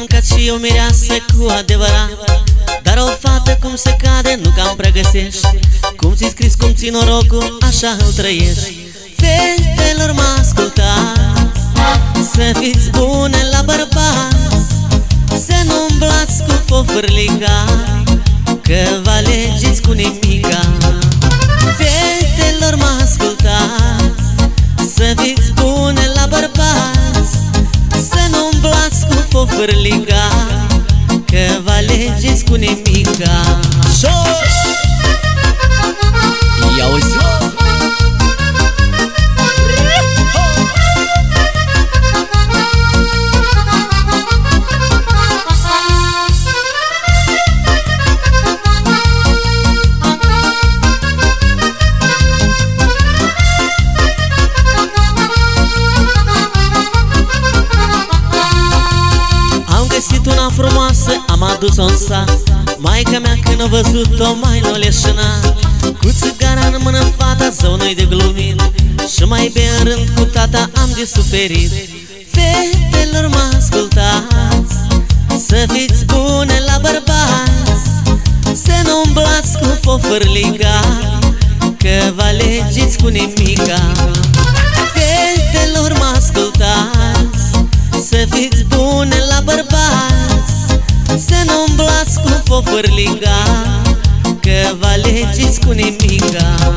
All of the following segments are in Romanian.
stricat și eu mireasă cu adevărat, dar o fată cum se cade nu cam pregăsești. Cum ți-i scris, cum ți norocul, așa îl trăiești. Fetelor, mă ascultați, să fiți bune la bărbați, să nu umblați cu fofârlica, că vă alegeți cu nimica. Fetelor, mă ascultați, să fiți bune la bărbați, să nu umblați cu fofârlica, că vă alegeți cu nimica. Ia uzi-o! Una frumoasă am adus-o în sat, maica mea când a văzut-o mai n-o leșina. Cu țigara în mână fata zău nu-i de glumit, și mai bine în rând cu tata am de suferit. Fetelor, mă ascultați, să fiți bune la bărbați, să nu umblați cu fofârlica, că vă alegeți cu nimica. Fetelor, mă ascultați, să fiți bune la bărbați, să nu umblați cu fofârlica, că vă alegeți cu nimica.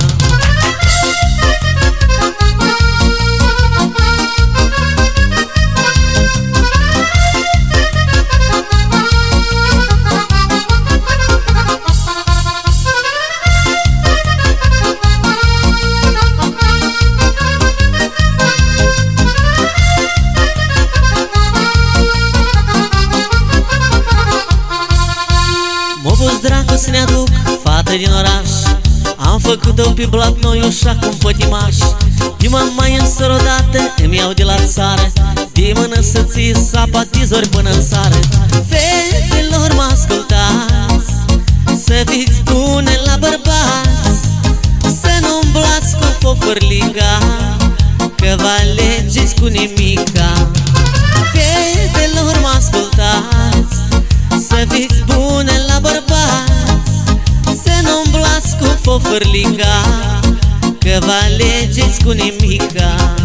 Dracu să ne aduc fată din oraș, am făcut-o pe blat noi și acum pătimaș. De mai însă odată îmi iau de la țară, de mână să ții sapa tizori până în sară. Fetelor, mă ascultați, să fiți bune la bărbați, să nu umblați cu fofârlica, că vă alegeți cu nimica. Fetelor, mă ascultați, să fiți bune la bărbați, să nu umblați cu fofârlica, că vă alegeți cu nimica.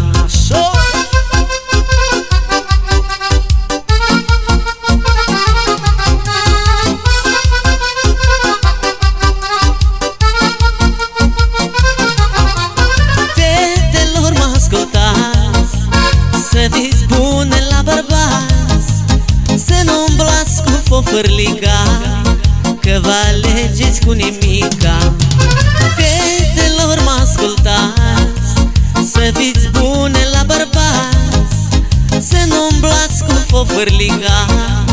Fetelor, mă ascultați, să fiți bune la bărbați, să nu umblați cu fofârlica, că vă alegeți cu nimica. Fetelor, mă ascultați, să fiți bune la bărbați, să nu umblați cu fofârlica,